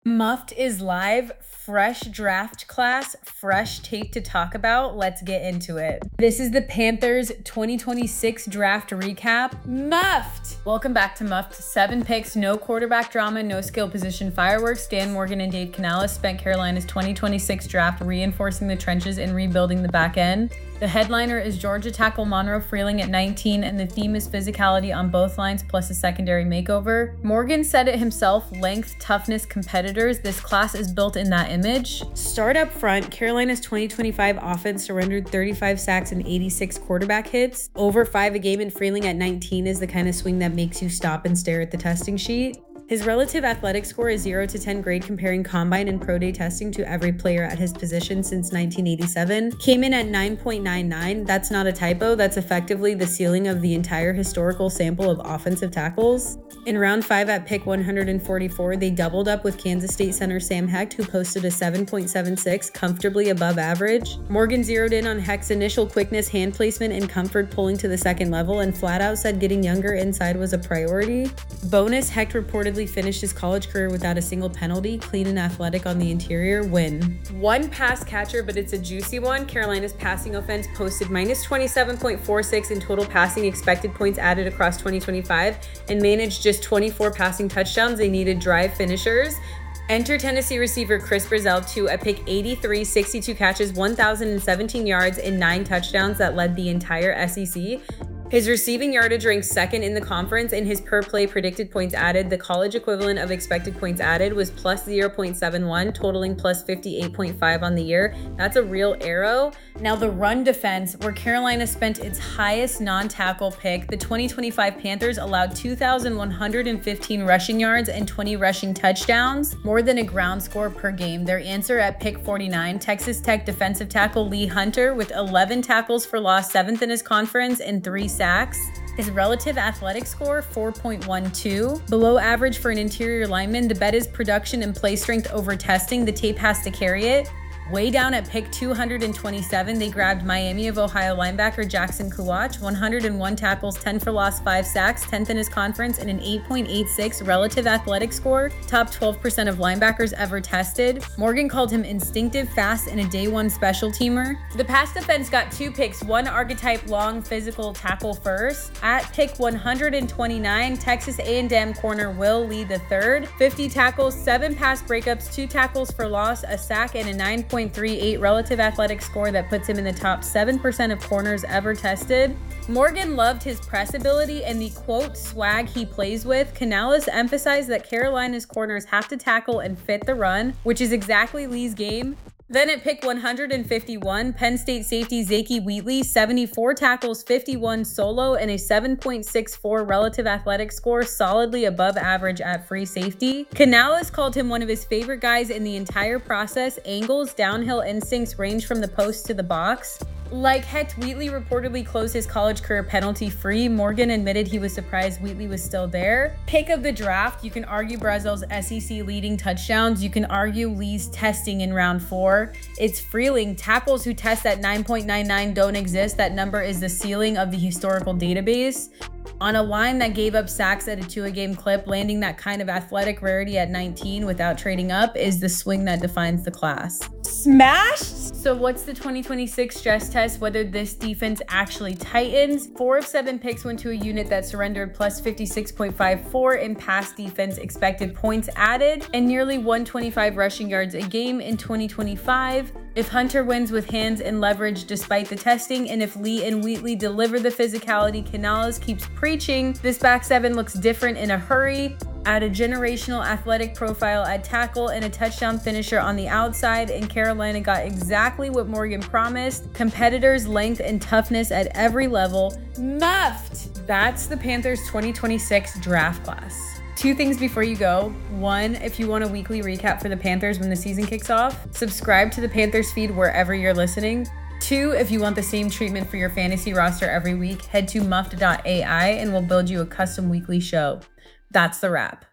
Muffed is live, fresh draft class, fresh tape to talk about. Let's get into it. This is the Panthers 2026 draft recap. Muffed! Welcome back to Muffed. 7 picks, no quarterback drama, no skill position fireworks. Dan Morgan and Dave Canales spent Carolina's 2026 draft reinforcing the trenches and rebuilding the back end. The headliner is Georgia tackle Monroe Freeling at 19, and the theme is physicality on both lines plus a secondary makeover. Morgan said it himself, length, toughness, competitors. This class is built in that image. Start up front, Carolina's 2025 offense surrendered 35 sacks and 86 quarterback hits. Over 5 a game, and Freeling at 19 is the kind of swing that makes you stop and stare at the testing sheet. His relative athletic score is 0 to 10 grade, comparing combine and pro day testing to every player at his position since 1987. Came in at 9.99. That's not a typo. That's effectively the ceiling of the entire historical sample of offensive tackles. In round 5 at pick 144, they doubled up with Kansas State center Sam Hecht, who posted a 7.76, comfortably above average. Morgan zeroed in on Hecht's initial quickness, hand placement, and comfort pulling to the second level, and flat out said getting younger inside was a priority. Bonus, Hecht reportedly finished his college career without a single penalty, clean and athletic on the interior. Win. One pass catcher, but it's a juicy one. Carolina's passing offense posted minus 27.46 in total passing expected points added across 2025 and managed just 24 passing touchdowns. They needed drive finishers. Enter Tennessee receiver Chris Brazzell to a pick 83, 62 catches, 1,017 yards, and 9 touchdowns that led the entire SEC. His receiving yardage ranks second in the conference, and his per play predicted points added, the college equivalent of expected points added, was plus 0.71, totaling plus 58.5 on the year. That's a real arrow. Now the run defense, where Carolina spent its highest non-tackle pick, the 2025 Panthers allowed 2,115 rushing yards and 20 rushing touchdowns, more than a ground score per game. Their answer at pick 49, Texas Tech defensive tackle Lee Hunter with 11 tackles for loss, 7th in his conference, and 3 sacks. His relative athletic score, 4.12. Below average for an interior lineman. The bet is production and play strength over testing. The tape has to carry it. Way down at pick 227, they grabbed Miami of Ohio linebacker Jackson Kuwach, 101 tackles, 10 for loss, 5 sacks, 10th in his conference, and an 8.86 relative athletic score, top 12% of linebackers ever tested. Morgan called him instinctive, fast, and a day one special teamer. The pass defense got 2 picks, 1 archetype long physical tackle first. At pick 129, Texas A&M corner Will Lee III, 50 tackles, 7 pass breakups, 2 tackles for loss, a sack, and a 9.38 relative athletic score that puts him in the top 7% of corners ever tested. Morgan loved his press ability and the quote swag he plays with. Canales emphasized that Carolina's corners have to tackle and fit the run, which is exactly Lee's game. Then at pick 151, Penn State safety Zakee Wheatley, 74 tackles, 51 solo, and a 7.64 relative athletic score, solidly above average at free safety. Canales called him one of his favorite guys in the entire process. Angles, downhill instincts range from the post to the box. Like Hecht, Wheatley reportedly closed his college career penalty-free. Morgan admitted he was surprised Wheatley was still there. Pick of the draft, you can argue Brazzell's SEC leading touchdowns. You can argue Lee's testing in round 4. It's Freeling. Tackles who test at 9.99 don't exist. That number is the ceiling of the historical database. On a line that gave up sacks at a 2-a-game clip, landing that kind of athletic rarity at 19 without trading up is the swing that defines the class. Smashed? So what's the 2026 stress test? Whether this defense actually tightens. 4 of 7 picks went to a unit that surrendered plus 56.54 in pass defense expected points added and nearly 125 rushing yards a game in 2025. If Hunter wins with hands and leverage despite the testing, and if Lee and Wheatley deliver the physicality Canales keeps preaching, this back 7 looks different in a hurry. Add a generational athletic profile at tackle and a touchdown finisher on the outside, and Carolina got exactly what Morgan promised: competitors, length, and toughness at every level. Muffed! That's the Panthers 2026 draft class. 2 things before you go. 1, if you want a weekly recap for the Panthers when the season kicks off, subscribe to the Panthers feed wherever you're listening. 2, if you want the same treatment for your fantasy roster every week, head to muffed.ai and we'll build you a custom weekly show. That's the wrap.